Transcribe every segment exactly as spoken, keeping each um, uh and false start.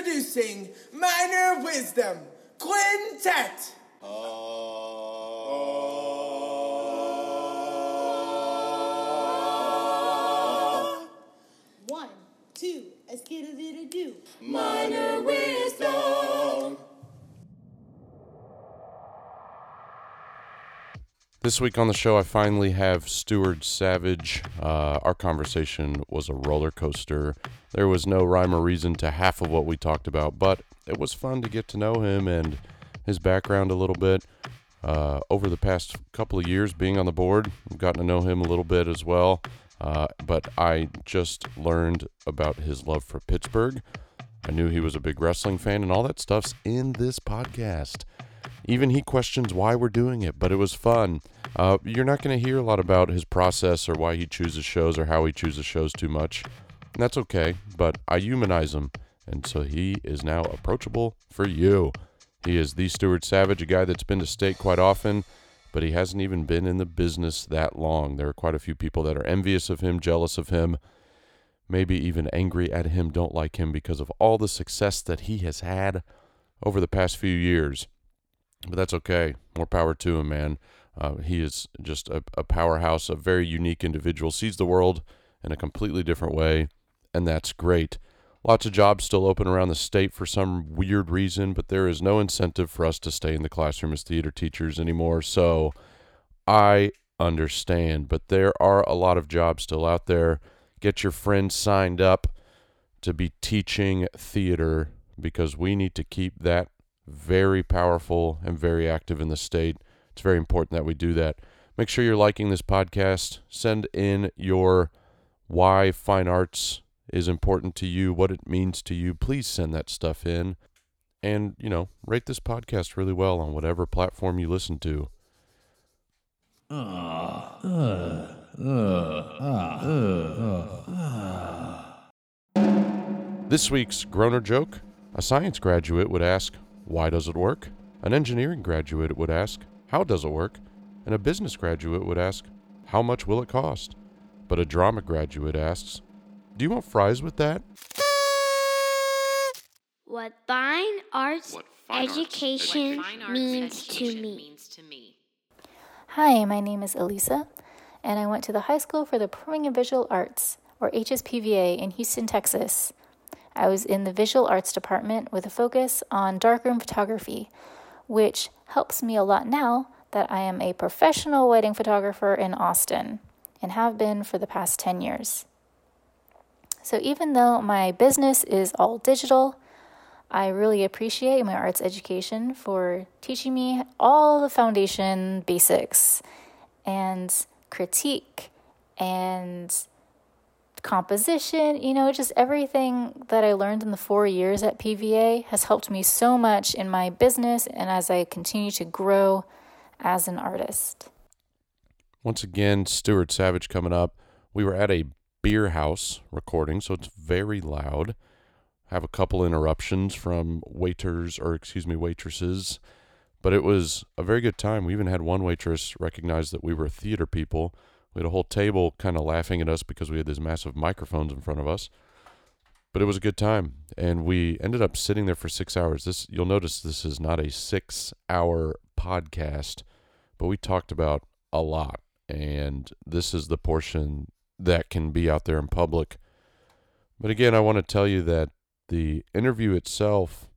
Introducing Minor Wisdom Quintet. One, two, a skidda-didda-doo. Minor Wisdom. This week on the show, I finally have Stuart Savage. Uh, our conversation was a roller coaster. There was no rhyme or reason to half of what we talked about, but it was fun to get to know him and his background a little bit. Uh, over the past couple of years being on the board, I've gotten to know him a little bit as well. Uh, but I just learned about his love for Pittsburgh. I knew he was a big wrestling fan, and all that stuff's in this podcast. Even he questions why we're doing it, but it was fun. Uh, you're not going to hear a lot about his process or why he chooses shows or how he chooses shows too much. And that's okay, but I humanize him, and so he is now approachable for you. He is the Stuart Savage, a guy that's been to state quite often, but he hasn't even been in the business that long. There are quite a few people that are envious of him, jealous of him, maybe even angry at him, don't like him because of all the success that he has had over the past few years. But that's okay. More power to him, man. Uh, he is just a, a powerhouse, a very unique individual, sees the world in a completely different way, and that's great. Lots of jobs still open around the state for some weird reason, but there is no incentive for us to stay in the classroom as theater teachers anymore, so I understand. But there are a lot of jobs still out there. Get your friends signed up to be teaching theater because we need to keep that very powerful and very active in the state. It's very important that we do that. Make sure you're liking this podcast. Send in your why fine arts is important to you, what it means to you. Please send that stuff in. And, you know, rate this podcast really well on whatever platform you listen to. Uh, uh, uh, uh, uh. This week's Groaner joke: a science graduate would ask, why does it work? An engineering graduate would ask, how does it work? And a business graduate would ask, how much will it cost? But a drama graduate asks, do you want fries with that? What fine arts What fine education, arts, what fine means, arts to education me. means to me. Hi, my name is Elisa, and I went to the High School for the Performing and Visual Arts, or H S P V A, in Houston, Texas. I was in the Visual Arts department with a focus on darkroom photography, which helps me a lot now that I am a professional wedding photographer in Austin and have been for the past ten years. So even though my business is all digital, I really appreciate my arts education for teaching me all the foundation basics and critique and composition, you know, just everything that I learned in the four years at P V A has helped me so much in my business and as I continue to grow as an artist. Once again, Stuart Savage coming up. We were at a beer house recording, so it's very loud. Have a couple interruptions from waiters, or excuse me, waitresses, but it was a very good time. We even had one waitress recognize that we were theater people. We had a whole table kind of laughing at us because we had these massive microphones in front of us. But it was a good time, and we ended up sitting there for six hours. This, you'll notice this is not a six-hour podcast, but we talked about a lot, and this is the portion that can be out there in public. But again, I want to tell you that the interview itself,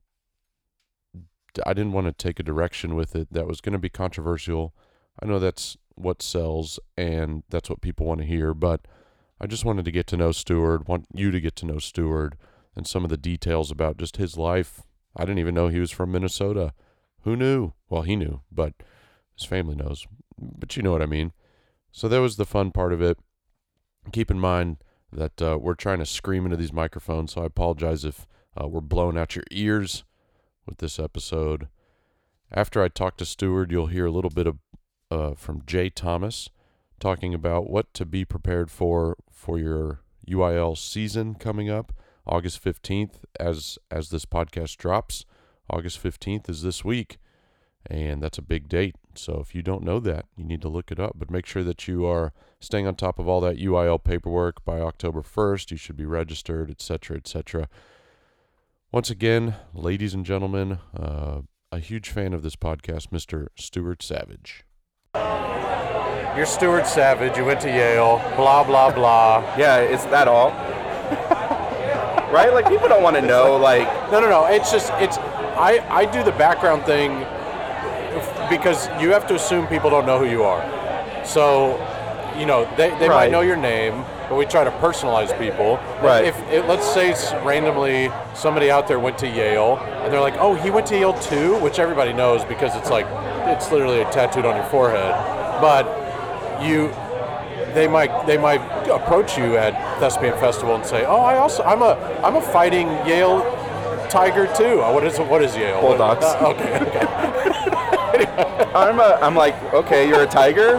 I didn't want to take a direction with it that was going to be controversial. I know that's what sells, and that's what people want to hear, but I just wanted to get to know Stuart, want you to get to know Stuart, and some of the details about just his life. I didn't even know he was from Minnesota. Who knew? Well, he knew, but his family knows. But you know what I mean. So that was the fun part of it. Keep in mind that uh, we're trying to scream into these microphones, so I apologize if uh, we're blowing out your ears with this episode. After I talk to Stuart, you'll hear a little bit of uh, from Jay Thomas talking about what to be prepared for for your U I L season coming up, August fifteenth, as as this podcast drops. August fifteenth is this week, and that's a big date. So if you don't know that, you need to look it up. But make sure that you are staying on top of all that U I L paperwork by October first. You should be registered, et cetera, et cetera. Once again, ladies and gentlemen, uh, a huge fan of this podcast, Mister Stuart Savage. You're Stuart Savage. You went to Yale. Blah, blah, blah. Yeah, is that all? Right? Like, people don't want to know, like... No, no, no. It's just, it's, I, I do the background thing because you have to assume people don't know who you are. So, you know, they, they Right. might know your name, but we try to personalize people. Right. If it, let's say it's randomly somebody out there went to Yale, and they're like, oh, he went to Yale too? Which everybody knows because it's like, it's literally tattooed on your forehead. But you... They might they might approach you at Thespian Festival and say, "Oh, I also I'm a I'm a fighting Yale Tiger too." Oh, what is what is Yale? Bulldogs. Uh, okay, okay. Anyway. I'm a, I'm like, okay, you're a Tiger?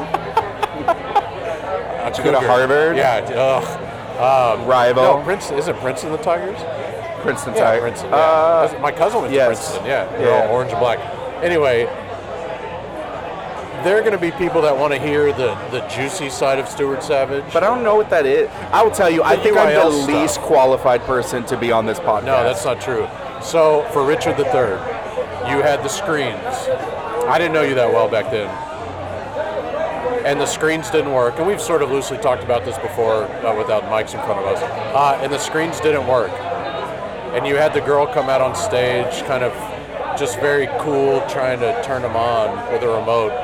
A Did you go to Harvard? Yeah. Ugh. Um, Rival? No, Princeton. Isn't Princeton the Tigers? Princeton Yeah, Tiger. Princeton. Yeah. Uh, That's- My cousin went yes. to Princeton. Yeah. They're Yeah. all orange and black. Anyway. There are going to be people that want to hear the, the juicy side of Stuart Savage. but I don't know what that is. I will tell you, I The think I'm U I L the stuff. least qualified person to be on this podcast. No, that's not true. So, for Richard the Third, you had the screens. I didn't know you that well back then. And the screens didn't work. And we've sort of loosely talked about this before uh, without mics in front of us. Uh, and the screens didn't work. And you had the girl come out on stage, kind of just very cool, trying to turn them on with a remote.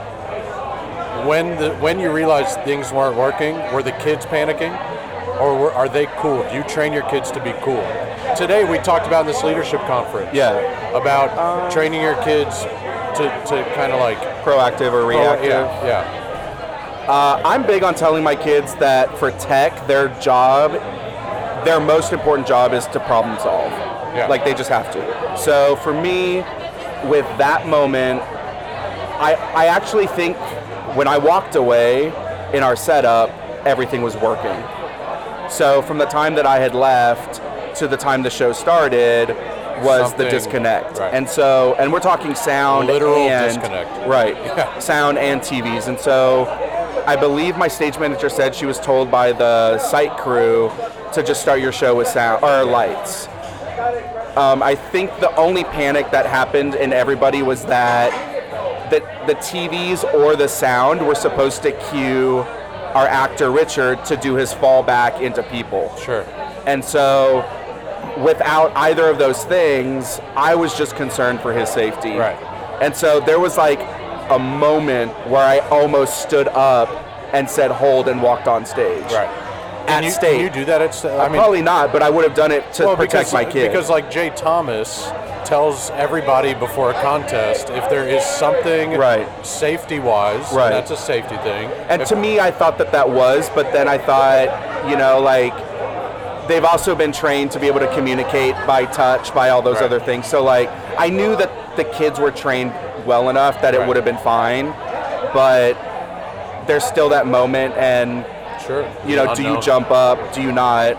When the when you realized things weren't working, were the kids panicking? Or were, are they cool? Do you train your kids to be cool? Today we talked about in this leadership conference Yeah. about um, training your kids to, to kind of like... Proactive or reactive. Yeah, yeah. Uh, I'm big on telling my kids that for tech, their job, their most important job is to problem solve. Yeah. Like, they just have to. So for me, with that moment, I I actually think when I walked away in our setup, everything was working. So from the time that I had left to the time the show started was Something- the disconnect. right. And so, and we're talking sound Literal and disconnect. right, Yeah. sound and T Vs. And so I believe my stage manager said she was told by the site crew to just start your show with sound or lights. Um, I think the only panic that happened in everybody was that the, the T Vs or the sound were supposed to cue our actor Richard to do his fall back into people. Sure. And so without either of those things, I was just concerned for his safety. Right. And so there was like a moment where I almost stood up and said hold and walked on stage. Right. At Can you, stage. can you do that at st- I mean, Probably not, but I would have done it to well, protect because, my kids. Because like Jay Thomas tells everybody before a contest, if there is something Right. safety-wise, Right. and that's a safety thing. And if, to me, I thought that that was, but then I thought, you know, like, they've also been trained to be able to communicate by touch, by all those Right. other things. So, like, I knew that the kids were trained well enough that it Right. would have been fine, but there's still that moment, and, Sure. you know, do you Unknown. jump up? Do you not?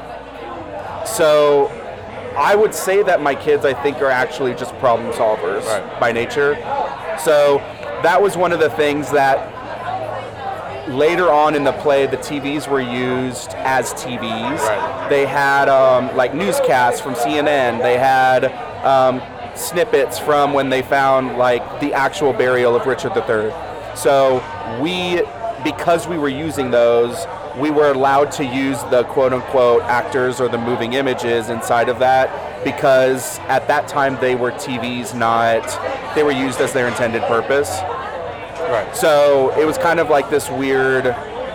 So, I would say that my kids, I think, are actually just problem solvers Right. by nature. So, that was one of the things that later on in the play, the T Vs were used as T Vs. Right. They had um, like newscasts from C N N. They had um, snippets from when they found like the actual burial of Richard the Third. So we, because we were using those, we were allowed to use the quote-unquote actors or the moving images inside of that because at that time they were T Vs, not, they were used as their intended purpose. Right. So it was kind of like this weird.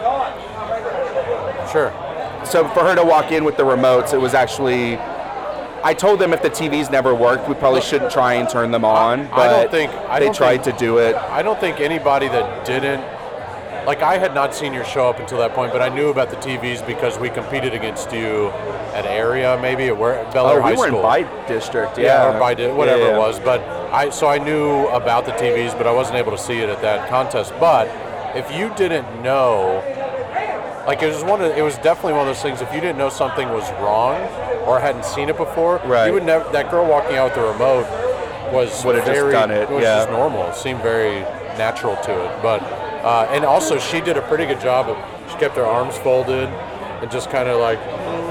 Sure. So for her to walk in with the remotes, it was actually. I told them if the T Vs never worked, we probably shouldn't try and turn them on. I But don't think- I they don't tried think- to do it. I don't think anybody that didn't, like I had not seen your show up until that point, but I knew about the T Vs because we competed against you at Area, maybe at where Bel Air Oh, High we were School. in By District, yeah. Yeah, or by di- whatever Yeah, yeah. it was. But I so I knew about the T Vs, but I wasn't able to see it at that contest. But if you didn't know, like it was one of, it was definitely one of those things. If you didn't know something was wrong or hadn't seen it before, Right. you would never. That girl walking out with the remote was Would've just very, done it, was yeah. just normal. It seemed very natural to it. But uh, and also she did a pretty good job of. She kept her arms folded and just kind of like.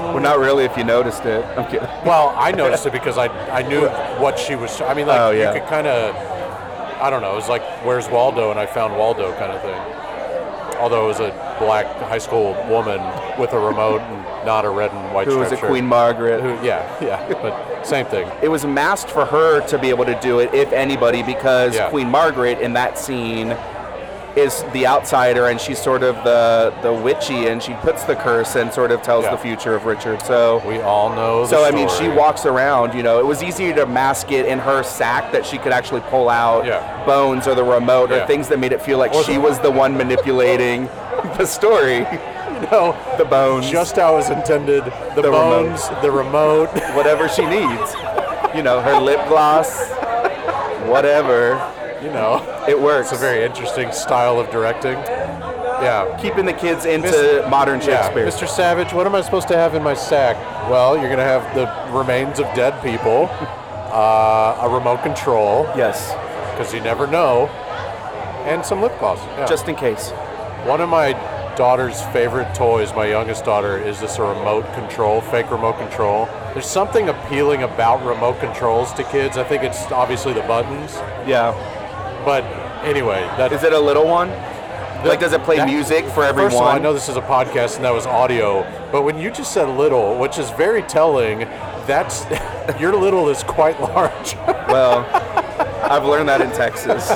Well, not really if you noticed it. I'm kidding. Well, I noticed it because I I knew what she was. I mean, like Oh, yeah. you could kind of, I don't know. It was like, where's Waldo? And I found Waldo, kind of thing. Although it was a black high school woman with a remote and not a red and white Who was striped a shirt. Queen Margaret? Who, yeah, yeah, but same thing. It was masked for her to be able to do it, if anybody, because Yeah. Queen Margaret in that scene is the outsider, and she's sort of the the witchy, and she puts the curse and sort of tells Yeah. the future of Richard. So We all know. The So I mean, she story. walks around. You know, it was easier to mask it in her sack that she could actually pull out Yeah. bones or the remote Yeah. or things that made it feel like Or she the- was the one manipulating the story. No, The bones, just how it was intended. The, The bones, the remote. whatever she needs. You know, her lip gloss, whatever. You know, It works. it's a very interesting style of directing. Yeah. keeping the kids into Mis- modern Yeah, Shakespeare. Mister Savage, what am I supposed to have in my sack? Well, you're going to have the remains of dead people, uh, a remote control, Yes, because you never know, and some lip gloss. Yeah. just in case. One of my daughter's favorite toys, my youngest daughter, is this a remote control, fake remote control. There's something appealing about remote controls to kids. I think it's obviously the buttons, Yeah. but anyway, that Is it a little one? Like, does it play that- music for First of all, I everyone? know this is a podcast and that was audio, but when you just said little, which is very telling, that's your little is quite large. Well, I've learned that in Texas.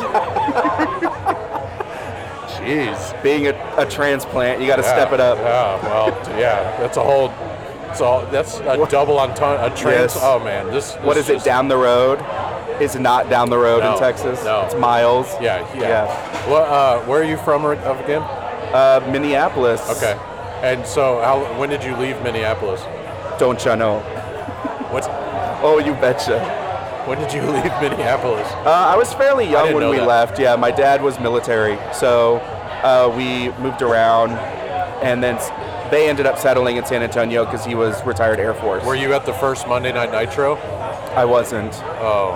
Jeez. Being a, a transplant, you got to Yeah, step it up. Yeah, well, t- yeah, that's a whole. It's all. That's a double entendre. A trans. Yes. Oh man, this. this What is it, just- down the road? It's not down the road No, in Texas. no. It's miles. Yeah, yeah. Yeah. What? Uh, where are you from or- of again? Uh, Minneapolis. Okay. And so, how? When did you leave Minneapolis? Don't you know? What's? Oh, you betcha. When did you leave Minneapolis? Uh, I was fairly young didn't when know we that. left. Yeah, my dad was military, so uh, we moved around, and then s- they ended up settling in San Antonio because he was retired Air Force. Were you at the first Monday Night Nitro? I wasn't, Oh.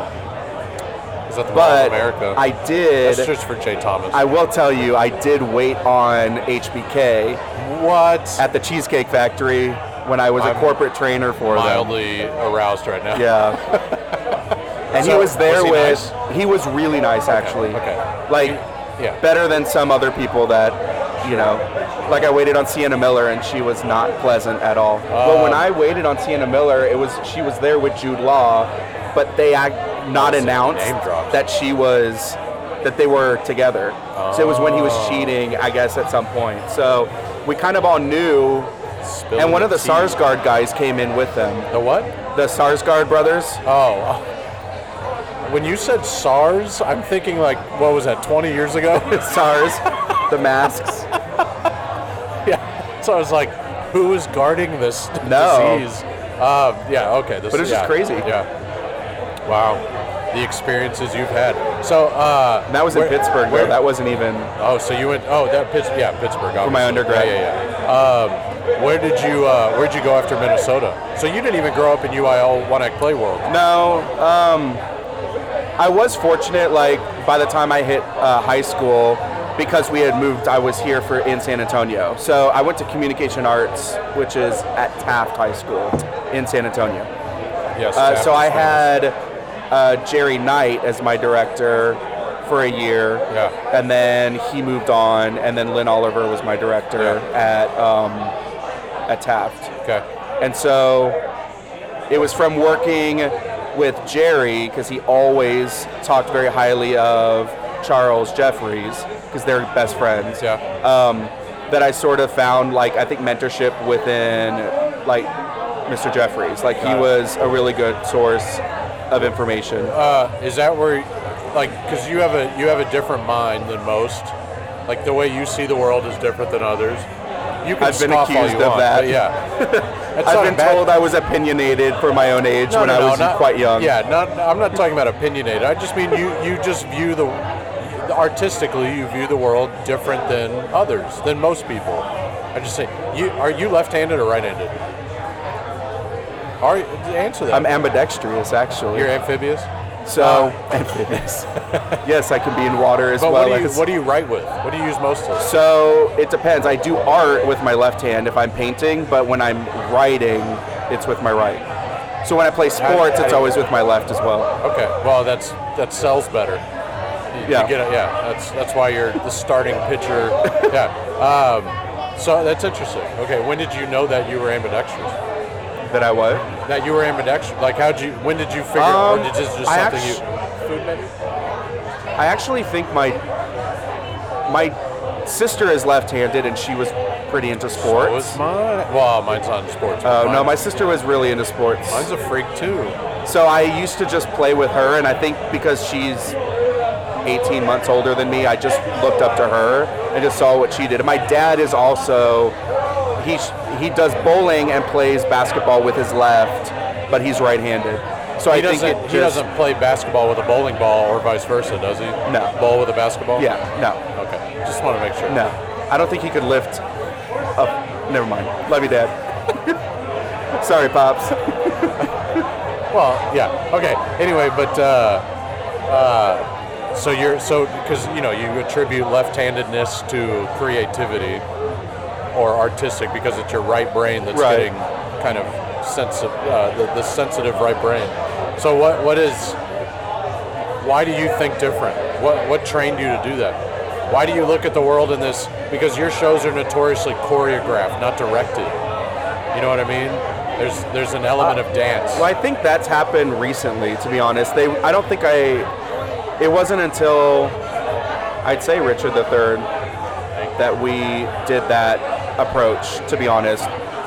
Is that the Mall of but America? I did. That's just for Jay Thomas. I will tell you, I did wait on H B K what? at the Cheesecake Factory when I was a I'm corporate trainer for them. Mildly aroused right now. Yeah. And So, he was there was he with. nice? He was really nice, actually. okay. Like, Yeah. better than some other people that, you know, like I waited on Sienna Miller and she was not pleasant at all. But when Um, I waited on Sienna Miller, it was she was there with Jude Law, but they act, not Oh, so announced name drops. that she was that they were together. So it was when he was Oh. cheating, I guess, at some point. So we kind of all knew. Spilling And one of the tea. Sarsgaard guys came in with them. The what? The Sarsgaard brothers. Oh. When you said SARS, I'm thinking like, what was that, twenty years ago? SARS, the masks. Yeah. So I was like, who is guarding this No. disease? Uh, yeah, okay. This, But it's just yeah, crazy. Yeah. Wow. The experiences you've had. So, uh. And that was in where- Pittsburgh, where- though. That wasn't even. Oh, so you went, oh, that Pitts, yeah, Pittsburgh. For my obviously. undergrad. Yeah, yeah, yeah. Um, where did you, uh, where'd you go after Minnesota? So you didn't even grow up in U I L One Act Play World. No, um, I was fortunate. Like by the time I hit uh, high school, because we had moved, I was here for in San Antonio. So I went to Communication Arts, which is at Taft High School in San Antonio. Yes. Uh, Taft so is I famous. had uh, Jerry Knight as my director for a year, Yeah. and then he moved on, and then Lynn Oliver was my director at um, at Taft. Okay. And so it was from working with Jerry, because he always talked very highly of Charles Jeffries, because they're best friends, Yeah. um, that I sort of found, like, I think mentorship within, like, Mister Jeffries. Like, he Got it. was a really good source of information. Uh, is that where, like, because you have a you have a different mind than most. Like the way you see the world is different than others. You can I've been scoff all accused you of want, that. but yeah. That's I've not a been bad- told I was opinionated for my own age No, when no, I no, was not- quite young. Yeah, not. I'm not talking about opinionated. I just mean you. You just view the artistically. You view the world different than others, than most people. I just say, you are you left-handed or right-handed? Are you, answer that. I'm ambidextrous, actually. You're amphibious. So, and fitness. Yes, I can be in water as But well. what do you as, what do you write with? What do you use mostly? So it depends. I do art with my left hand if I'm painting, but when I'm writing, it's with my right. So when I play sports, how it's do you- always with my left as well. Okay, well that's that sells better. You, Yeah. you get it, yeah. That's that's why you're the starting pitcher. Yeah. Um, so that's interesting. Okay, when did you know that you were ambidextrous? That I what? That you were ambidextrous? Like, how'd you? When did you figure? Um, or did this just I something actu- you? Food maybe. I actually think my my sister is left-handed, and she was pretty into sports. So was mine. Well, mine's not in sports. Uh, but no, my mine's- sister was really into sports. Mine's a freak too. So I used to just play with her, and I think because she's eighteen months older than me, I just looked up to her and just saw what she did. And my dad is also, he, he does bowling and plays basketball with his left, but he's right-handed. So He I think doesn't. it He just, doesn't play basketball with a bowling ball, or vice versa, does he? No. Bowl with a basketball. Yeah, no, Okay. Just want to make sure. no. I don't think he could lift up. Never mind. Love you, Dad. Sorry, Pops. Well, yeah. Okay. Anyway, but uh, uh, so you're so because you know you attribute left-handedness to creativity or artistic because it's your right brain that's Right. getting kind of sensitive, uh, the, the sensitive right brain. So what what is? Why do you think different? What what trained you to do that? Why do you look at the world in this? Because your shows are notoriously choreographed, not directed. You know what I mean? There's there's an element of dance. Well, I think that's happened recently, to be honest. They, I don't think I, it wasn't until, I'd say Richard the Third, that we did that approach, to be honest.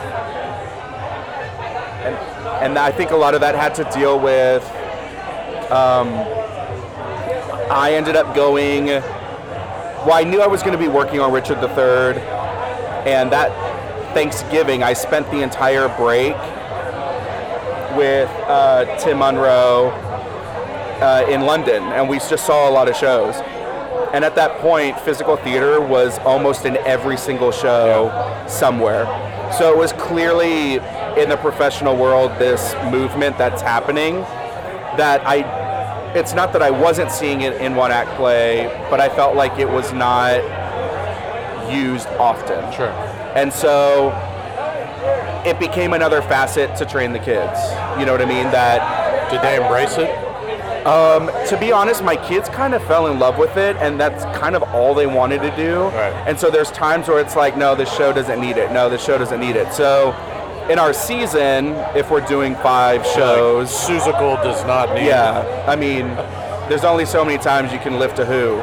And, and I think a lot of that had to deal with, um, I ended up going, well, I knew I was going to be working on Richard the Third, and that Thanksgiving, I spent the entire break with uh, Tim Munro uh, in London, and we just saw a lot of shows. And at that point, physical theater was almost in every single show somewhere. So it was clearly in the professional world this movement that's happening that I, it's not that I wasn't seeing it in one act play, but I felt like it was not used often. Sure. And so it became another facet to train the kids. You know what I mean? That, Did they embrace it? um, to be honest, my kids kind of fell in love with it, and that's kind of all they wanted to do. Right. And so there's times where it's like, no, this show doesn't need it. No, this show doesn't need it. So in our season, if we're doing five shows, Like, Seussical does not need. yeah, I mean, there's only so many times you can lift a who.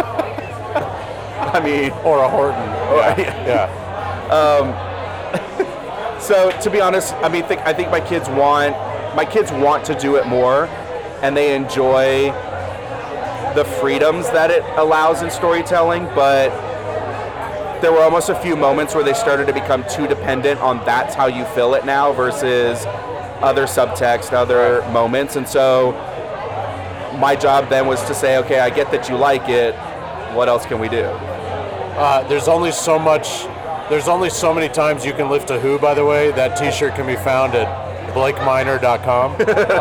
I mean, Or a Horton. Or- Yeah. yeah. So to be honest, I mean, think, I think my kids want my kids want to do it more, and they enjoy the freedoms that it allows in storytelling. But there were almost a few moments where they started to become too dependent on that's how you fill it now versus other subtext, other moments. And so my job then was to say, okay, I get that you like it. What else can we do? Uh, there's only so much. There's only so many times you can lift a who. By the way, that T-shirt can be found at blake miner dot com.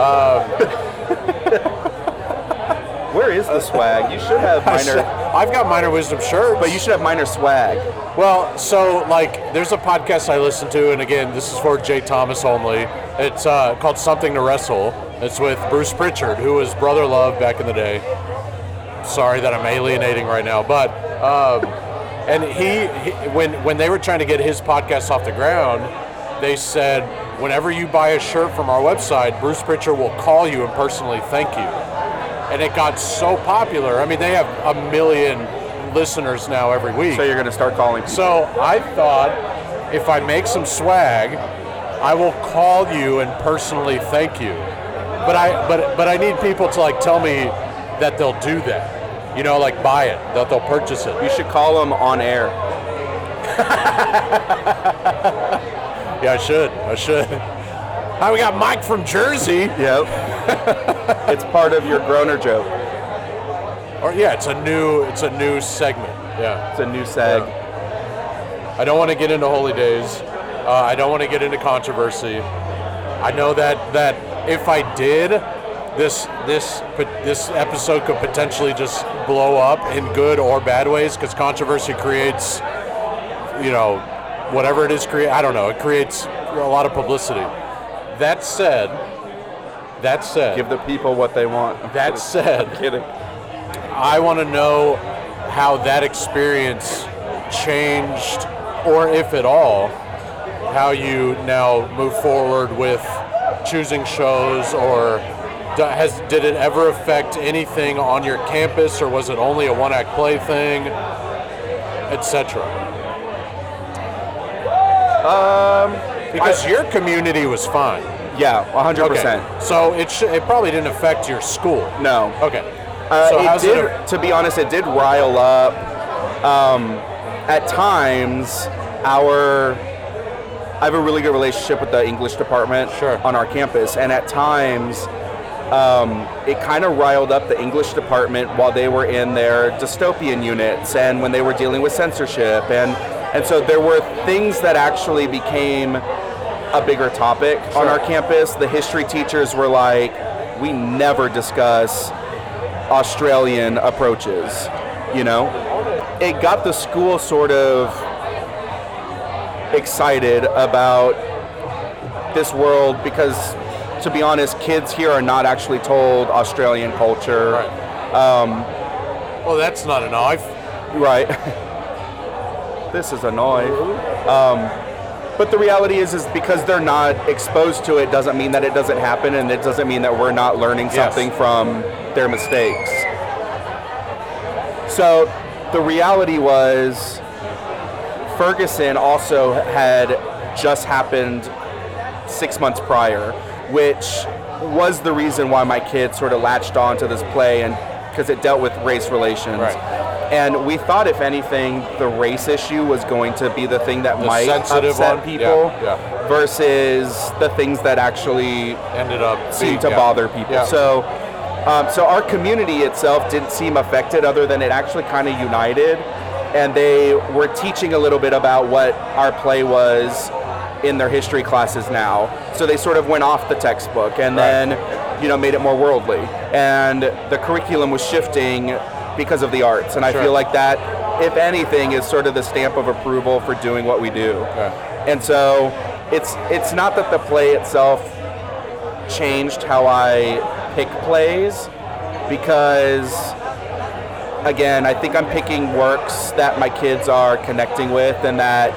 Where is the swag? You should have minor, I've got Minor Wisdom shirts. but you should have minor swag. Well, so like, there's a podcast I listen to, and again, this is for Jay Thomas only. It's uh, called Something to Wrestle. It's with Bruce Pritchard, who was Brother Love back in the day. Sorry that I'm alienating right now, but um, and he, he when when they were trying to get his podcast off the ground, they said, whenever you buy a shirt from our website, Bruce Pritchard will call you and personally thank you. And it got so popular. I mean, they have a million listeners now every week. So you're going to start calling people. So I thought, if I make some swag, I will call you and personally thank you. But I but but I need people to like tell me that they'll do that. You know, like buy it, that they'll purchase it. You should call them on air. Yeah, I should. I should. Hi, we got Mike from Jersey. Yep. It's part of your groaner joke. Or yeah, it's a new it's a new segment. Yeah. It's a new seg. I don't want to get into holy days. Uh, I don't want to get into controversy. I know that that if I did, this this this episode could potentially just blow up in good or bad ways, because controversy creates, you know, whatever it is create. I don't know. It creates a lot of publicity. That said, that said, Give the people what they want. I'm that kidding. said, I'm kidding. I want to know how that experience changed, or if at all, how you now move forward with choosing shows, or do- has did it ever affect anything on your campus, or was it only a one-act play thing, et cetera? Um, Because your community was fine. yeah, one hundred percent. Okay. So it sh- it probably didn't affect your school. No. Okay. Uh, so it how's did, it? to be honest, it did rile up. Um, at times, our I have a really good relationship with the English department Sure. on our campus, and at times, um, it kind of riled up the English department while they were in their dystopian units and when they were dealing with censorship, and and so there were things that actually became a bigger topic on our campus. The history teachers were like, we never discuss Australian approaches, you know? It got the school sort of excited about this world because, to be honest, kids here are not actually told Australian culture. Right. Um, Well, that's not a knife. right. This is a knife. Um, but the reality is, is because they're not exposed to it doesn't mean that it doesn't happen, and it doesn't mean that we're not learning Yes. something from their mistakes. So the reality was Ferguson also had just happened six months prior, which was the reason why my kids sort of latched on to this play, and because it dealt with race relations. Right. And we thought, if anything, the race issue was going to be the thing that The might sensitive upset one? people Yeah, yeah. versus the things that actually Ended up seem being- to yeah. bother people. Yeah. So, um, so our community itself didn't seem affected, other than it actually kind of united, and they were teaching a little bit about what our play was in their history classes now. So they sort of went off the textbook and Right. then, you know, made it more worldly. And the curriculum was shifting because of the arts, and I Sure. feel like that, if anything, is sort of the stamp of approval for doing what we do. Okay. And so it's it's not that the play itself changed how I pick plays, because again, I think I'm picking works that my kids are connecting with, and that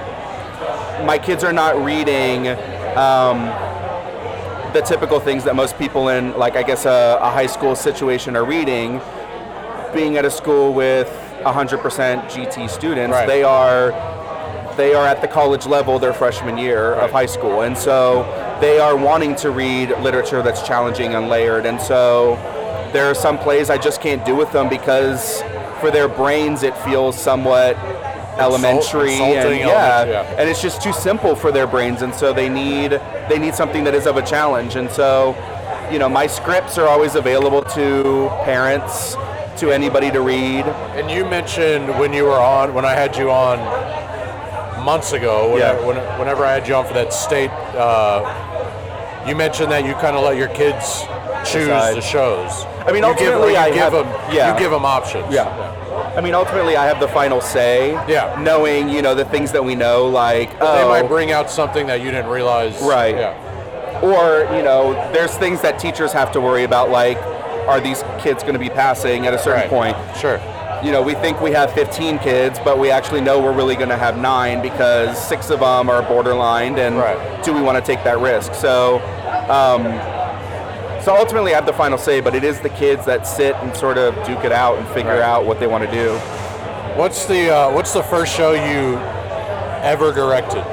my kids are not reading um, the typical things that most people in, like, I guess a, a high school situation are reading. Being at a school with one hundred percent G T students, Right. they are they are at the college level their freshman year Right. of high school, and so they are wanting to read literature that's challenging and layered. And so there are some plays I just can't do with them because for their brains it feels somewhat elementary, and insulting yeah, element, yeah. and it's just too simple for their brains, and so they need they need something that is of a challenge. And so, you know, my scripts are always available to parents, to anybody to read. And you mentioned when you were on, when I had you on months ago, when Yeah. I, when, whenever I had you on for that state, uh, you mentioned that you kind of let your kids choose Decide. the shows. I mean, you give, ultimately, you I give have- them, yeah. you give them options. Yeah. I mean, ultimately, I have the final say. Yeah. Knowing, you know, the things that we know, like, They oh, might bring out something that you didn't realize. Right. Yeah. or, you know, there's things that teachers have to worry about, like, are these kids going to be passing at a certain Right. point? Sure. You know, we think we have fifteen kids, but we actually know we're really going to have nine because six of them are borderline, and Right. do we want to take that risk? So, um, so ultimately, I have the final say, but it is the kids that sit and sort of duke it out and figure Right. out what they want to do. What's the uh, What's the first show you ever directed?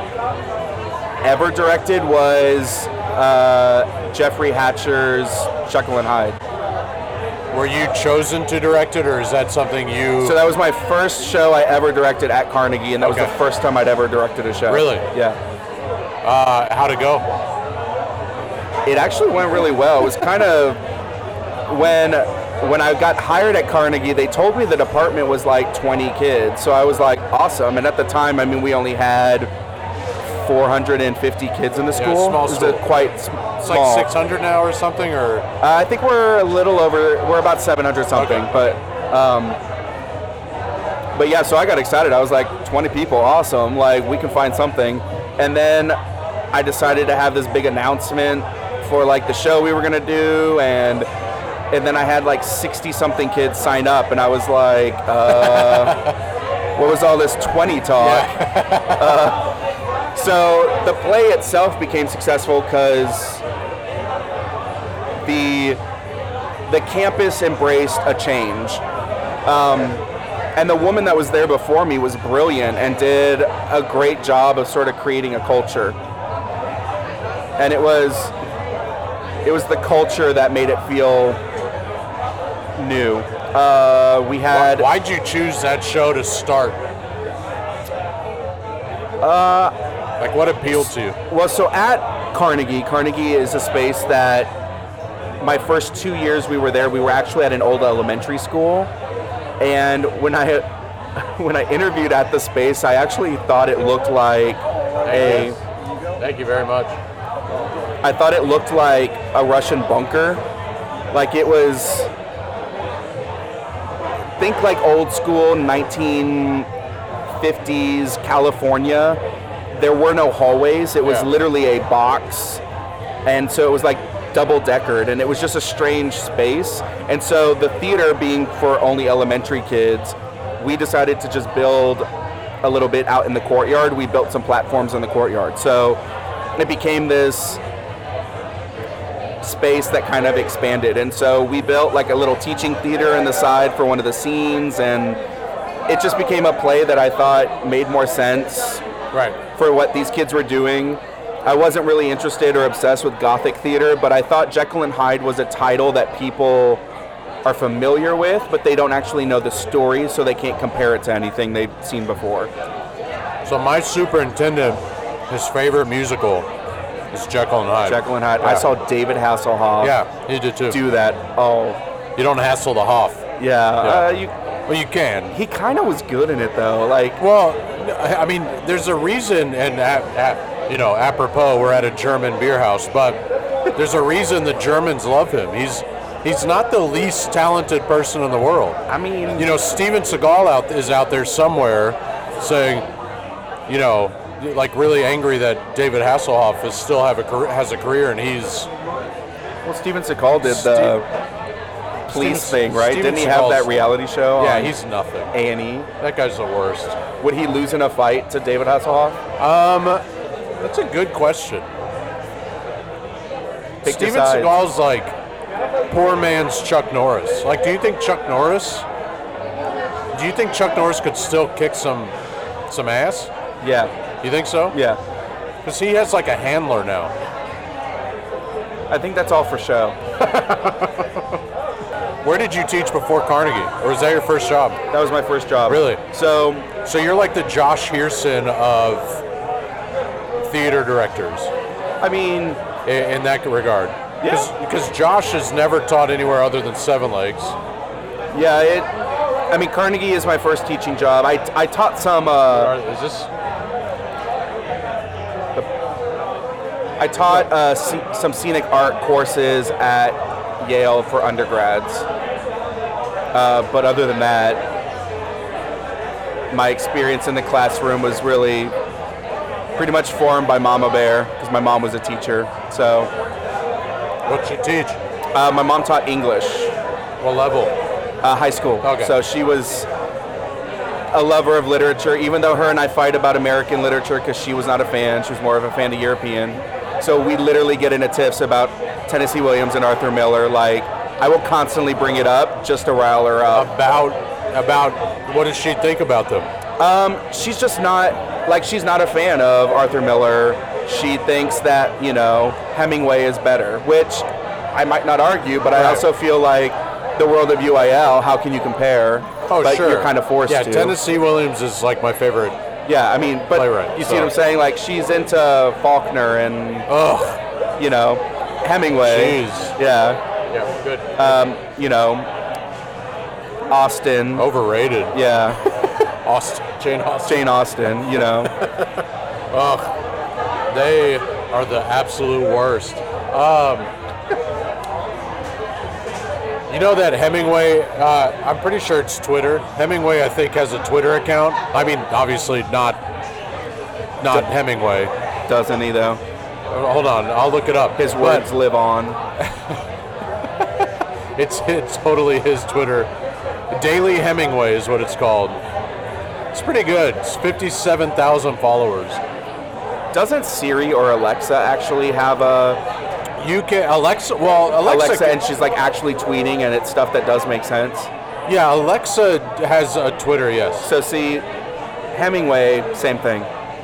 Ever directed was uh, Jeffrey Hatcher's Jekyll and Hyde. Were you chosen to direct it, or is that something you? So that was my first show I ever directed at Carnegie, and that was Okay. the first time I'd ever directed a show. Really? Yeah. uh, how'd it go? It actually went really well. It was kind of when when I got hired at Carnegie, they told me the department was like twenty kids. So I was like, awesome. And at the time, I mean, we only had four hundred fifty kids in the Yeah, school. small It was school. a quite It's small. like six hundred now or something, or Uh, I think we're a little over. We're about seven hundred something, Okay. but um, but yeah. So I got excited. I was like, twenty people, awesome! Like we can find something. And then I decided to have this big announcement for like the show we were gonna do, and and then I had like sixty something kids sign up, and I was like, uh, what was all this twenty talk? uh, so the play itself became successful because the the campus embraced a change. Um, and the woman that was there before me was brilliant and did a great job of sort of creating a culture. And it was it was the culture that made it feel new. Uh, we had why'd you choose that show to start? uh, Like, what appealed to you? well, so at Carnegie, Carnegie is a space that my first two years we were there, we were actually at an old elementary school. And when I when I interviewed at the space, I actually thought it looked like a Thank you very much. I thought it looked like a Russian bunker. Like it was, think like old school nineteen fifties California. There were no hallways. It was Yeah. literally a box. And so it was like double deckered, and it was just a strange space. And so the theater being for only elementary kids, we decided to just build a little bit out in the courtyard. We built some platforms in the courtyard. So it became this space that kind of expanded. And so we built like a little teaching theater in the side for one of the scenes, and it just became a play that I thought made more sense Right. for what these kids were doing. I wasn't really interested or obsessed with Gothic theater, but I thought Jekyll and Hyde was a title that people are familiar with, but they don't actually know the story, so they can't compare it to anything they've seen before. So my superintendent, his favorite musical is Jekyll and Hyde. Jekyll and Hyde. Yeah. I saw David Hasselhoff Yeah, he did too. do that. Oh, You don't hassle the Hoff. yeah. Yeah. Uh, you, Well, you can. he kind of was good in it, though. Like, Well, I mean, there's a reason, and at, at, you know, apropos, we're at a German beer house, but there's a reason the Germans love him. He's he's not the least talented person in the world. I mean, You know, Steven Seagal out is out there somewhere saying, you know, like really angry that David Hasselhoff is still have a career, has a career, and he's well, Steven Seagal did the police Steven- thing, right? Steven Didn't he have that Seagal's- reality show? yeah, on he's nothing. A and E. That guy's the worst. Would he lose in a fight to David Hasselhoff? Um, that's a good question. Pick your Steven side. Seagal's like poor man's Chuck Norris. Like, do you think Chuck Norris? Do you think Chuck Norris could still kick some some ass? Yeah, You think so? yeah. Because he has like a handler now. I think that's all for show. Where did you teach before Carnegie, or was that your first job? That was my first job. Really? So, So you're like the Josh Hearson of theater directors I mean, in, in that regard. Yeah. Because Josh has never taught anywhere other than Seven Lakes. yeah, it. I mean, Carnegie is my first teaching job. I, I taught some. Uh, Are- Is this? I taught uh, sce- some scenic art courses at Yale for undergrads. Uh, but other than that, my experience in the classroom was really pretty much formed by Mama Bear, because my mom was a teacher. So What'd you teach? uh, my mom taught English, What level? uh, high school. Okay. So she was a lover of literature, even though her and I fight about American literature because she was not a fan. She was more of a fan of European. So we literally get into tiffs about Tennessee Williams and Arthur Miller. Like, I will constantly bring it up just to rile her up. About about what does she think about them? Um, she's just not, like, she's not a fan of Arthur Miller. She thinks that, you know, Hemingway is better, which I might not argue, but I Right. also feel like the world of U I L, how can you compare? Oh, but sure. you're kind of forced yeah, to. Tennessee Williams is like my favorite. Yeah, I mean, but Playwright, you see so- what I'm saying? Like, she's into Faulkner and, Ugh. you know, Hemingway. Jeez. Yeah, Yeah, good. um, you know, Austen. Overrated. Yeah, Austin, Jane Austen. Jane Austen, you know. Ugh. They are the absolute worst. Um, you know that Hemingway, uh, I'm pretty sure it's Twitter. Hemingway, I think, has a Twitter account. I mean, obviously not not Do- Hemingway. Doesn't he, though? Uh, Hold on, I'll look it up. His But words live on. It's, it's totally his Twitter. Daily Hemingway is what it's called. It's pretty good. It's fifty-seven thousand followers. Doesn't Siri or Alexa actually have a You can, Alexa, well, Alexa, Alexa, and she's like actually tweeting, and it's stuff that does make sense? yeah, Alexa has a Twitter, yes. So see, Hemingway, same thing.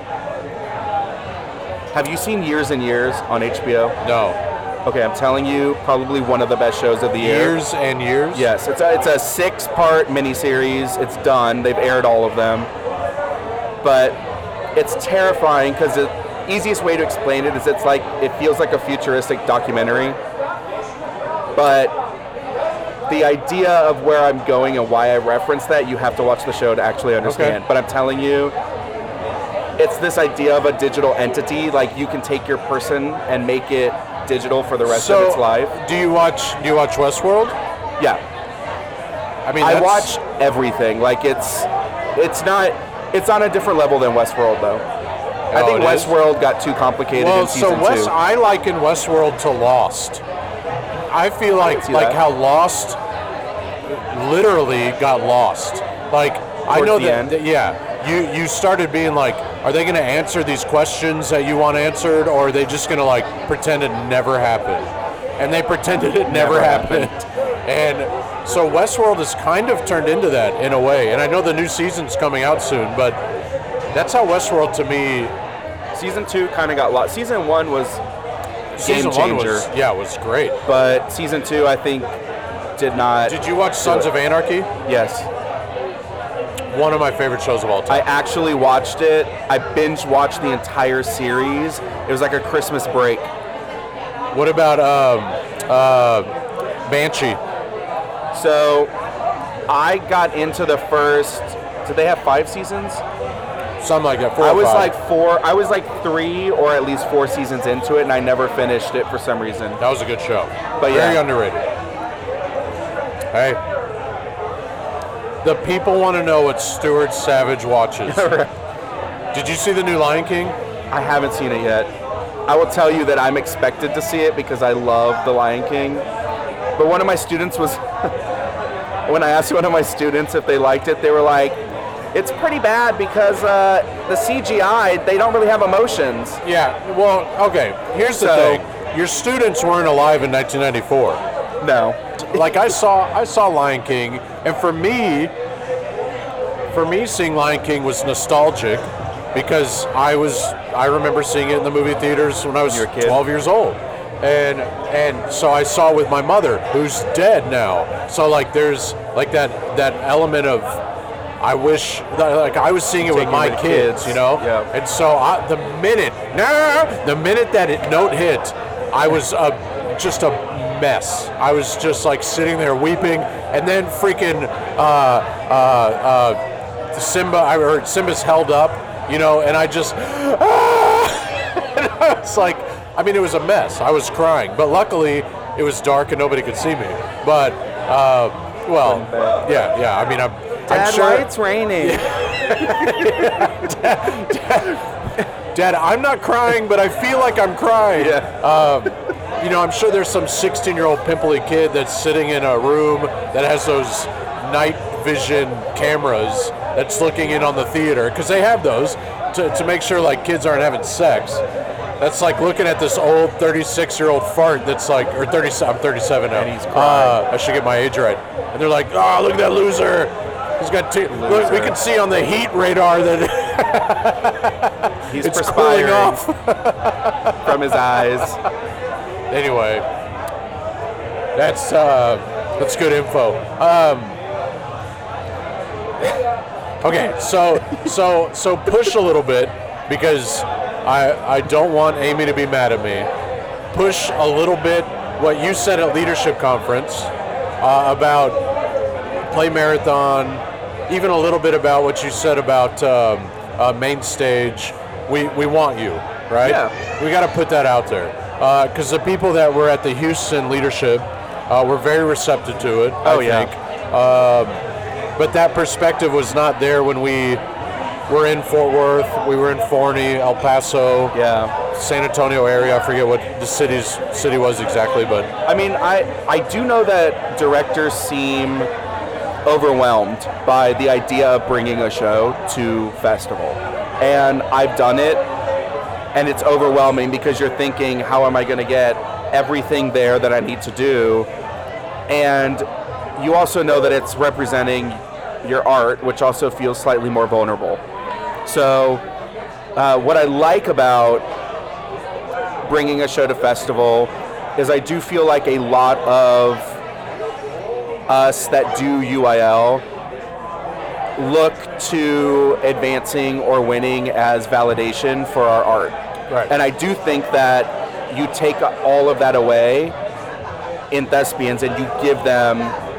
Have you seen Years and Years on H B O? No. Okay, I'm telling you, probably one of the best shows of the year. Years and years? Yes, it's a, it's a six-part miniseries. It's done. They've aired all of them. But it's terrifying because the easiest way to explain it is it's like, it feels like a futuristic documentary. But the idea of where I'm going and why I reference that, you have to watch the show to actually understand. Okay. But I'm telling you, it's this idea of a digital entity. Like, you can take your person and make it digital for the rest So, of its life. do you watch, do you watch Westworld? Yeah. I mean, I that's- watch everything. Like, it's it's not it's on a different level than Westworld, though. I Oh, think it is? Westworld got too complicated Well, in so season West, two. I liken Westworld to Lost. I feel like see like that. how Lost literally got lost. Like I Towards know the that, end? that- yeah, you you started being like, are they going to answer these questions that you want answered, or are they just going to like pretend it never happened? And they pretended it never, Never happened. And so Westworld has kind of turned into that in a way. And I know the new season's coming out soon, but that's how Westworld to me. Season two kind of got lost. Season one was Season game one changer, was yeah, was great. but season two, I think, did not. Did you watch Sons it. of Anarchy? Yes. One of my favorite shows of all I time. actually watched it. I binge watched the entire series. It was like a Christmas break. What about um, uh, Banshee? So I got into the first. Did they have five seasons? Something like that. Four I or was five. like four. I was like three or at least four seasons into it, and I never finished it for some reason. that was a good show. But Very yeah. underrated. Hey, the people want to know what Stuart Savage watches. Did you see the new Lion King? I haven't seen it yet. I will tell you that I'm expected to see it because I love The Lion King. But one of my students was, when I asked one of my students if they liked it, they were like, it's pretty bad because uh, the C G I, they don't really have emotions. Yeah. Well, okay. Here's the So- thing. Your students weren't alive in nineteen ninety-four. No. Like I saw, I saw Lion King, and for me, for me, seeing Lion King was nostalgic because I was, I remember seeing it in the movie theaters when I was You were a kid. twelve years old, and and so I saw it with my mother, who's dead now. So like, there's like that that element of, I wish, that, like I was seeing it with Taking my it with kids, kids, you know, yeah. and so I, the minute, no, the minute that it note hit, I was a, just a mess. I was just like sitting there weeping, and then freaking uh, uh, uh, Simba, I heard Simba's held up, you know, and I just, ah! And I was like, I mean, it was a mess. I was crying, but luckily it was dark and nobody could see me. But uh, well, yeah, yeah. I mean, I'm, I'm Dad, sure. why it's raining? Dad, I'm not crying, but I feel like I'm crying. Yeah. Um, you know, I'm sure there's some sixteen-year-old pimply kid that's sitting in a room that has those night vision cameras that's looking in on the theater, because they have those to, to make sure like kids aren't having sex. That's like looking at this old thirty-six-year-old fart that's like, or thirty, I'm thirty-seven now. And he's crying. Uh, I should get my age right. And they're like, oh, look at that loser. He's got t- look, we Loser. can see on the heat radar that He's it's cooling perspiring off. from his eyes. Anyway, that's uh, that's good info. Um, okay, so so so push a little bit because I I don't want Amy to be mad at me. Push a little bit what you said at leadership conference uh, about play marathon, even a little bit about what you said about um, uh, main stage. We we want you, right? Yeah. We got to put that out there. because the people that were at the Houston leadership uh, were very receptive to it. Oh, I yeah. think. Um, but that perspective was not there when we were in Fort Worth. We were in Forney, El Paso, Yeah. San Antonio area. I forget what the city's city was exactly, but I mean, I, I do know that directors seem overwhelmed by the idea of bringing a show to festival. And I've done it, and it's overwhelming because you're thinking, how am I going to get everything there that I need to do? And you also know that it's representing your art, which also feels slightly more vulnerable. So uh, what I like about bringing a show to festival is I do feel like a lot of us that do U I L look to advancing or winning as validation for our art. Right. And I do think that you take all of that away in Thespians and you give them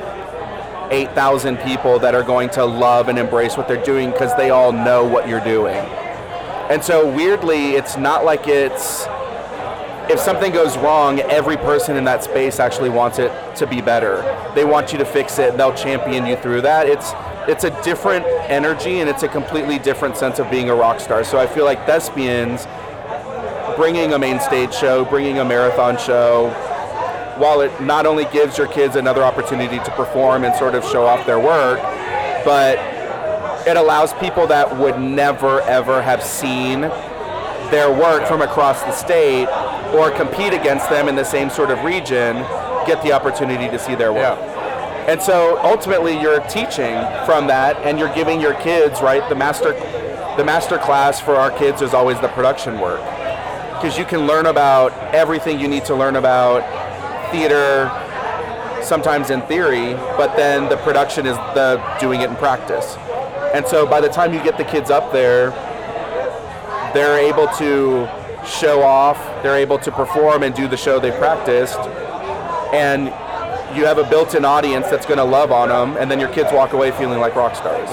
eight thousand people that are going to love and embrace what they're doing because they all know what you're doing. And so weirdly, it's not like it's, if something goes wrong, every person in that space actually wants it to be better. They want you to fix it, and they'll champion you through that. It's it's a different energy, and it's a completely different sense of being a rock star. So I feel like Thespians, bringing a main stage show, bringing a marathon show, while it not only gives your kids another opportunity to perform and sort of show off their work, but it allows people that would never, ever have seen their work from across the state or compete against them in the same sort of region get the opportunity to see their work. Yeah. And so ultimately you're teaching from that, and you're giving your kids, right, the master the master class for our kids is always the production work. Because you can learn about everything you need to learn about theater, sometimes in theory, but then the production is the doing it in practice. And so by the time you get the kids up there, they're able to show off, they're able to perform and do the show they practiced, and you have a built-in audience that's going to love on them, and then your kids walk away feeling like rock stars.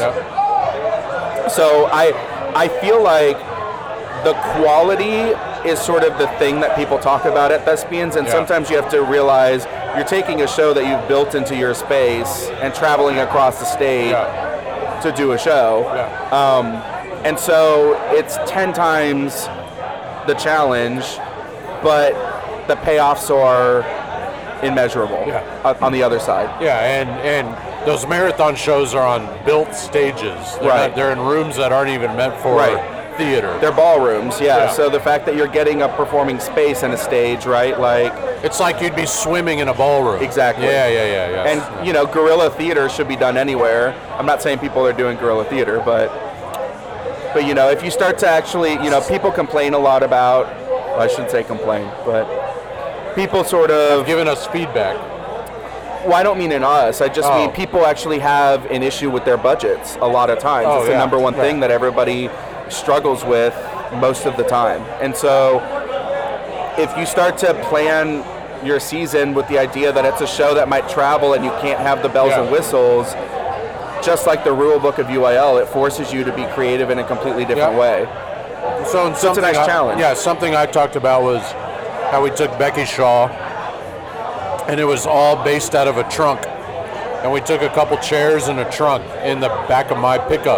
yeah. So I I feel like the quality is sort of the thing that people talk about at Thespians, and Yeah. sometimes you have to realize you're taking a show that you've built into your space and traveling across the state Yeah. to do a show. Yeah. And so it's ten times the challenge, but the payoffs are immeasurable Yeah. on- on the other side. Yeah, and, and those marathon shows are on built stages. They're Right. not- they're in rooms that aren't even meant for Right. theater. They're ballrooms, yeah. Yeah. So the fact that you're getting a performing space and a stage, right? Like, It's like you'd be swimming in a ballroom. Exactly. Yeah, yeah, yeah, yeah. and you know, guerrilla theater should be done anywhere. I'm not saying people are doing guerrilla theater, but but you know, if you start to actually, you know, people complain a lot about. Well, I shouldn't say complain, but people sort of. giving us feedback. Well, I don't mean in us. I just Oh. mean people actually have an issue with their budgets a lot of times. Oh, it's the yeah. number one Right. thing that everybody struggles with most of the time. And so if you start to plan your season with the idea that it's a show that might travel and you can't have the bells Yeah. and whistles, just like the rule book of U I L, it forces you to be creative in a completely different Yeah. way. So, in So it's a nice I- challenge. Yeah, something I talked about was how we took Becky Shaw, and it was all based out of a trunk. And we took a couple chairs and a trunk in the back of my pickup,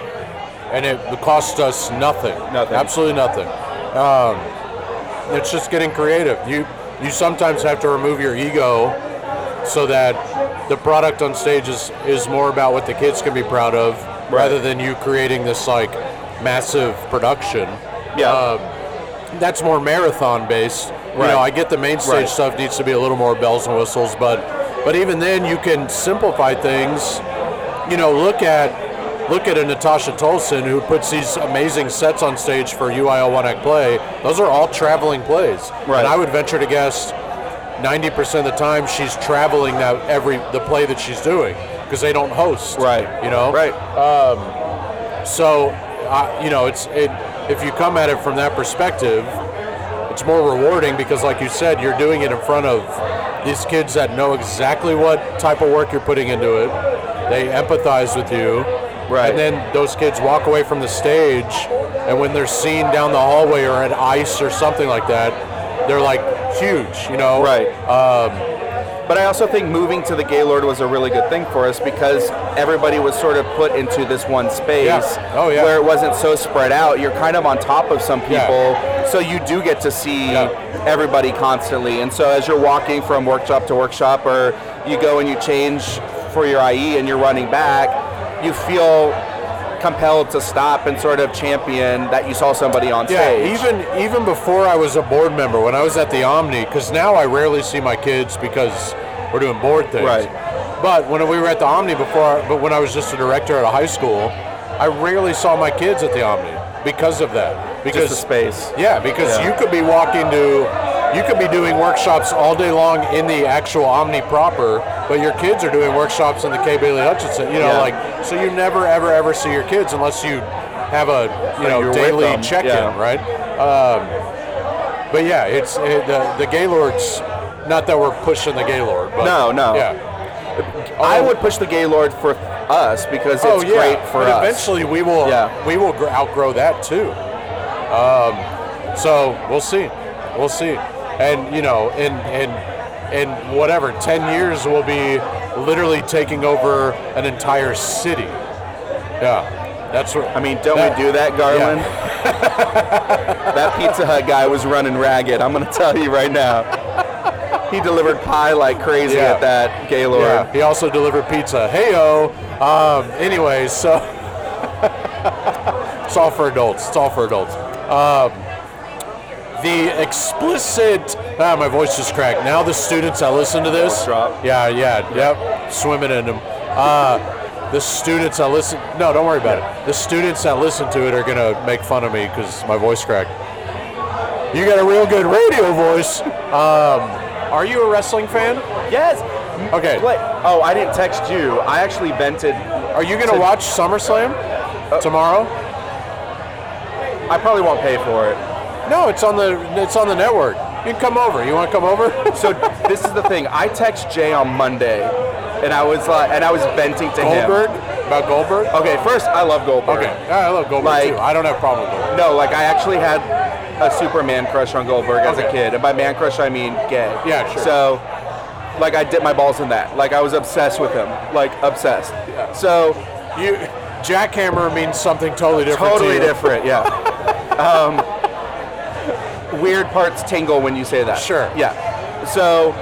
and it cost us nothing. Nothing. Absolutely nothing. Um, it's just getting creative. You you sometimes have to remove your ego so that the product on stage is, is more about what the kids can be proud of, rather than you creating this like massive production. Yeah. Um, that's more marathon based. You Right. know, I get the main stage Right. stuff needs to be a little more bells and whistles, but but even then you can simplify things. You know, look at look at a Natasha Tolson who puts these amazing sets on stage for U I L One Act Play. Those are all traveling plays. Right. And I would venture to guess ninety percent of the time she's traveling that every the play that she's doing, because they don't host. Right. You know? Right. So, uh, you know, it's it. If you come at it from that perspective, it's more rewarding because, like you said, you're doing it in front of these kids that know exactly what type of work you're putting into it. They empathize with you, Right. and then those kids walk away from the stage, and when they're seen down the hallway or at ICE or something like that, they're like huge, you know. Right. Um, But I also think moving to the Gaylord was a really good thing for us because everybody was sort of put into this one space Yeah. Oh, yeah. where it wasn't so spread out. You're kind of on top of some people, Yeah. so you do get to see Yeah. everybody constantly. And so as you're walking from workshop to workshop, or you go and you change for your I E and you're running back, you feel compelled to stop and sort of champion that you saw somebody on Yeah, stage. even even before I was a board member, when I was at the Omni, because now I rarely see my kids because we're doing board things. Right. But when we were at the Omni before, but when I was just a director at a high school, I rarely saw my kids at the Omni because of that. Because Just the space. Yeah, because Yeah. you could be walking to, you could be doing workshops all day long in the actual Omni proper, but your kids are doing workshops in the Kay Bailey Hutchinson. You know, Yeah. like so you never ever ever see your kids unless you have a you know you're with daily them. check-in, Yeah. right? Um, but yeah, it's it, the the Gaylords. Not that we're pushing the Gaylord, but No, no. yeah. I Oh. would push the Gaylord for us because it's Oh yeah, great for but us. eventually we will Yeah. we will gr- outgrow that too. Um, so we'll see, we'll see, and you know, in in in whatever ten years we'll be literally taking over an entire city. Yeah, that's what I mean, don't that- we do that, Garland? That Pizza Hut guy was running ragged. I'm going to tell you right now. He delivered pie like crazy Yeah. at that Gaylord. Yeah, he also delivered pizza. Hey-o. Um, anyways, so it's all for adults. It's all for adults. Um, the explicit, ah, my voice just cracked. Now the students that listen to this, Voice drop. yeah, yeah, yep, swimming in them. Uh, the students that listen, no, don't worry about it. The students that listen to it are gonna make fun of me because my voice cracked. You got a real good radio voice. Um, are you a wrestling fan? Yes. Okay. Wait. Oh, I didn't text you. I actually vented. Are you gonna to- watch SummerSlam tomorrow? I probably won't pay for it. No, it's on the it's on the network. You can come over. You want to come over? So this is the thing. I text Jay on Monday, and I was like, and I was venting to Goldberg? him. About Goldberg? Okay, first I love Goldberg. Okay. Yeah, I love Goldberg Like- too. I don't have a problem with Goldberg. No, like I actually had a Superman crush on Goldberg as a Okay. kid, and by man crush I mean gay. Yeah, sure. So, like I dipped my balls in that. Like I was obsessed with him. Like obsessed. So You Jackhammer means something totally different. totally to you. different. Yeah. um, weird parts tingle when you say that. Sure. Yeah. So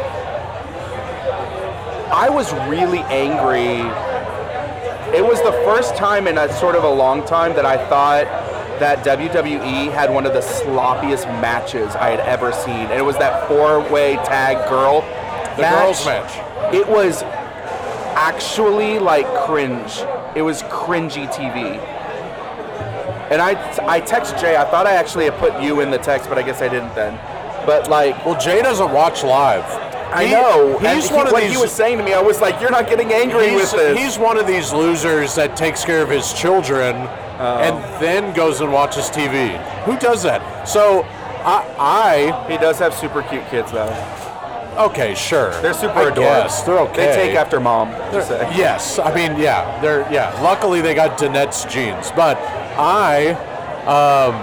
I was really angry. It was the first time in a sort of a long time that I thought that W W E had one of the sloppiest matches I had ever seen. And it was that four-way tag girl The girls match. It was actually like cringe. It was cringy T V. And I, I text Jay. I thought I actually had put you in the text, but I guess I didn't then. But like, Well, Jay doesn't watch live. I He- know. and He's he, one of what these. he was saying to me, I was like, "You're not getting angry he's, with this." he's one of these losers that takes care of his children Oh. and then goes and watches T V. Who does that? So I, He does have super cute kids, though. I okay, sure. They're super I adorable. guess, they're okay. They take after mom. just They're- say. yes, I mean, yeah, they're yeah. Luckily, they got Danette's genes, but I, um,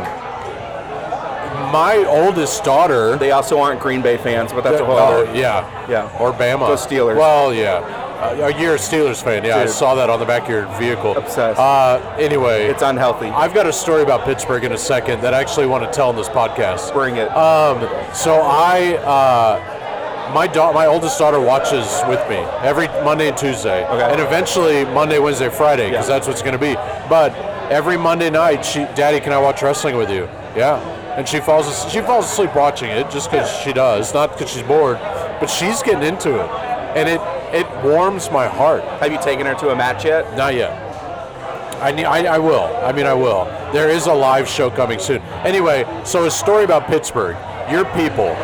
my oldest daughter. They also aren't Green Bay fans, but that's a whole oh, other. yeah, Yeah. or Bama. Go Steelers. Well, yeah, uh, you're a Steelers fan. Yeah, I Dude. saw that on the back of your vehicle. Obsessed. Uh, anyway, It's unhealthy. I've got a story about Pittsburgh in a second that I actually want to tell in this podcast. Bring it. Um, so I, uh, my da- my oldest daughter watches with me every Monday and Tuesday, Okay. and eventually Monday, Wednesday, Friday, because Yeah. that's what's going to be. But every Monday night, she, Daddy, can I watch wrestling with you? Yeah, and she falls as- she falls asleep watching it just because she does, not because she's bored, but she's getting into it, and it it warms my heart. Have you taken her to a match yet? Not yet. I, need, I I will. I mean, I will. There is a live show coming soon. Anyway, so a story about Pittsburgh. Your people.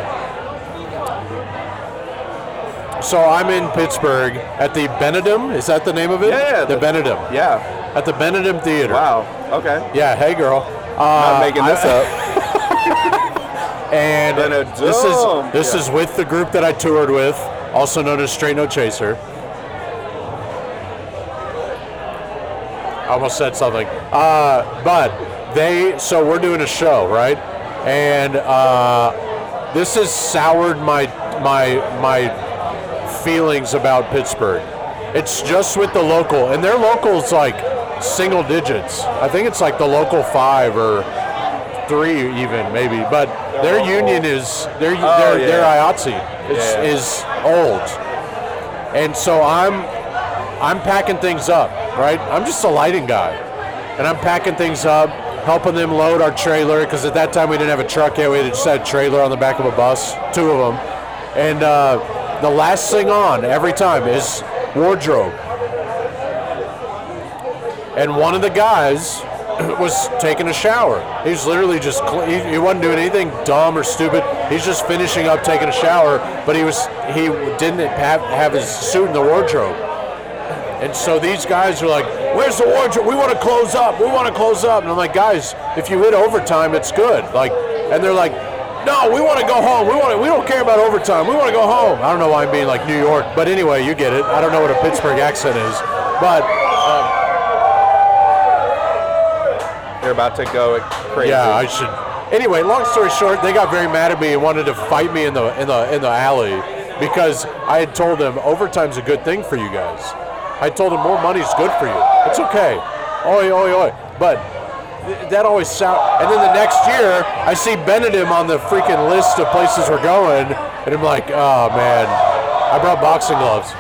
So I'm in Pittsburgh at the Benedum. Is that the name of it? Yeah, yeah, The, the- Benedum. Yeah. At the Benedum Theater. Wow. Okay. Yeah. Hey, girl. Not Uh, making this I- up. And Benedum. this is this Yeah. is with the group that I toured with, also known as Straight No Chaser. I almost said something. Uh, but they, so we're doing a show, right? And uh, this has soured my my my feelings about Pittsburgh. It's just with the local, and their local's like single digits. I think it's like the local five or three even maybe, but their union is their Oh, their yeah. their I A T S I is, Yeah. is old, and so I'm I'm packing things up, right? I'm just a lighting guy, and I'm packing things up, helping them load our trailer, because at that time we didn't have a truck yet. We had just had a trailer on the back of a bus, two of them, and uh, the last thing on every time is wardrobe. And one of the guys was taking a shower. He was literally just, cl- he, he wasn't doing anything dumb or stupid. He's just finishing up taking a shower, but he was he didn't have, have his suit in the wardrobe. And so these guys are like, where's the wardrobe? We want to close up. We want to close up. And I'm like, guys, if you hit overtime, it's good. Like, and they're like, no, we want to go home. We want to, we don't care about overtime. We want to go home. I don't know why I'm being like New York, but anyway, you get it. I don't know what a Pittsburgh accent is, but um, You're about to go crazy. yeah, I should. Anyway, long story short, they got very mad at me and wanted to fight me in the in the in the alley because I had told them overtime's a good thing for you guys. I told them more money's good for you. It's okay. Oi, oi, oi. But th- that always sound. And then the next year, I see Benedum on the freaking list of places we're going, and I'm like, oh man, I brought boxing gloves.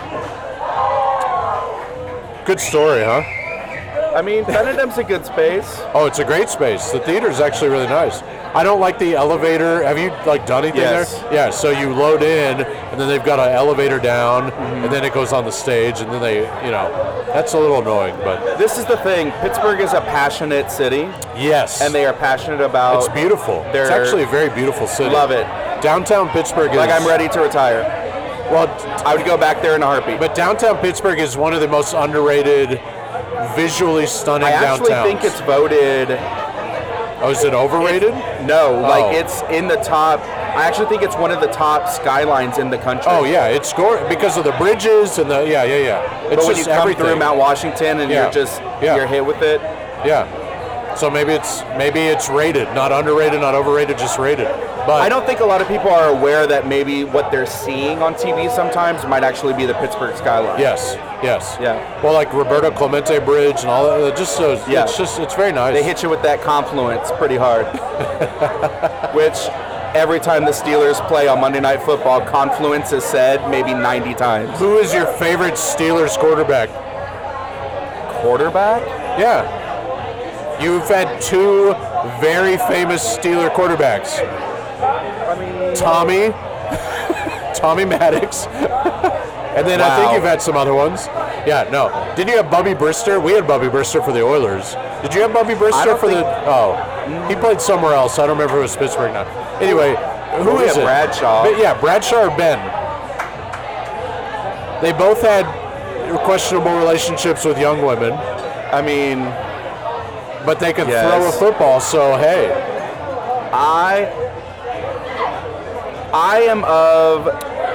Good story, huh? I mean, Benedum's a good space. Oh, it's a great space. The theater is actually really nice. I don't like the elevator. Have you like done anything Yes. there? Yeah. So you load in, and then they've got an elevator down, and then it goes on the stage, and then they, you know, that's a little annoying. But This is the thing. Pittsburgh is a passionate city, yes, and they are passionate about. it's beautiful. It's They're- actually a very beautiful city. Love it. Downtown Pittsburgh is Like I'm ready to retire. Well, I would go back there in a heartbeat. but downtown Pittsburgh is one of the most underrated, visually stunning I actually downtowns. think it's voted. Oh, is it overrated? No, Oh. like it's in the top. I actually think it's one of the top skylines in the country. Oh yeah, it's gore because of the bridges and the yeah yeah yeah. It's But when you just come everything. through Mount Washington and Yeah. you're just Yeah. you're hit with it. Yeah. So maybe it's maybe it's rated, not underrated, not overrated, just rated. But I don't think a lot of people are aware that maybe what they're seeing on T V sometimes might actually be the Pittsburgh skyline. Yes, yes. Yeah. Well, like Roberto Clemente Bridge and all that. It just so Yeah. it's just it's very nice. They hit you with that confluence pretty hard. Which every time the Steelers play on Monday Night Football, confluence is said maybe ninety times. Who is your favorite Steelers quarterback? Quarterback? Yeah. You've had two very famous Steeler quarterbacks. I mean, Tommy, Tommy Maddox, and then I think Wow. you've had some other ones. Yeah, no. Didn't you have Bubby Brister? We had Bubby Brister for the Oilers. Did you have Bubby Brister don't for think- the? Oh, he played somewhere else. I don't remember if it was Pittsburgh now. Anyway, who we is had it? Bradshaw. But yeah, Bradshaw or Ben. They both had questionable relationships with young women, I mean, but they could Yes. throw a football. So hey, I I am of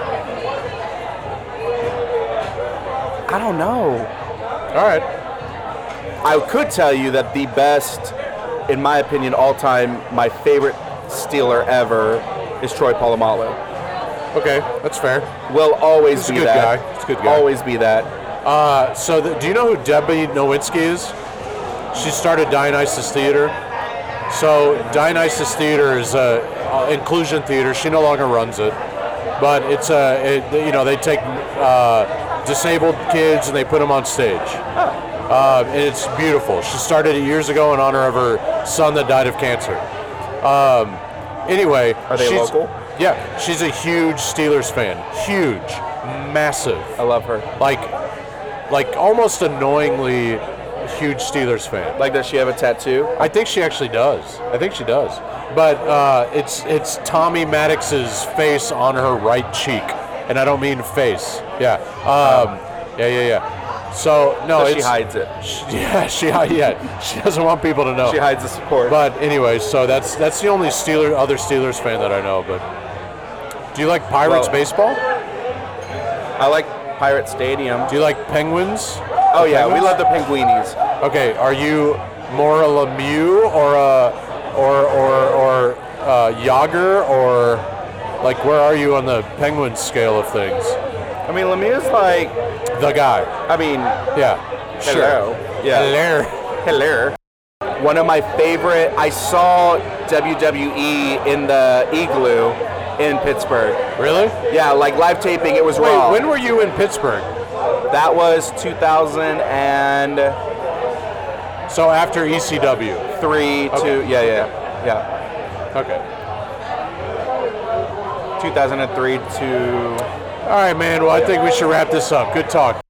I don't know. all right. I could tell you that the best, in my opinion, all time, my favorite Steeler ever is Troy Polamalu. Okay, that's fair. Will always He's a be good that. guy. He's a good guy. Always be that. Uh, so the, do you know who Debbie Nowinski is? She started Dionysus Theater. So Dionysus Theater is a, a inclusion theater. She no longer runs it, but it's a it, you know they take uh, disabled kids and they put them on stage. Uh, and it's beautiful. She started it years ago in honor of her son that died of cancer. Um, anyway, Are they she's- local? Yeah, she's a huge Steelers fan. Huge, massive. I love her. Like, like almost annoyingly huge Steelers fan. Like, does she have a tattoo? I think she actually does. I think she does. But uh, it's it's Tommy Maddox's face on her right cheek, and I don't mean face. Yeah. Um, yeah, yeah, yeah. So no, So she it's, hides it. She, yeah, she yeah she doesn't want people to know. She hides the support. But anyway, so that's that's the only Steeler other Steelers fan that I know. But do you like Pirates Well- baseball? I like Pirate Stadium. Do you like Penguins? Oh yeah, we Penguins? love the Penguinis. Okay, are you more a Lemieux or a or or or uh, Yager or Like, where are you on the Penguins scale of things? I mean, Lemieux's like the guy. I mean, yeah, hello, sure. yeah, hello, hello. One of my favorite. I saw W W E in the Igloo in Pittsburgh. Really? Yeah, like live taping. It was Wait, Raw. when were you in Pittsburgh? That was two thousand and. So after E C W. Three, okay. two, yeah, yeah, yeah. Okay. two thousand three to. All right, man. Well, I think we should wrap this up. Good talk.